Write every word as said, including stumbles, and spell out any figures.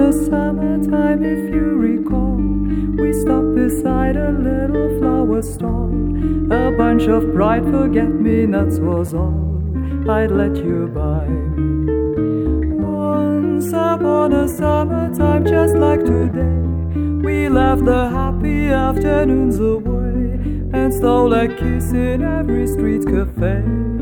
the summertime, if you recall, we stopped beside a little flower stall. A bunch of bright forget-me-nots was all I'd let you buy me. Once upon a summertime, just like today, we left the happy afternoons away and stole a kiss in every street cafe.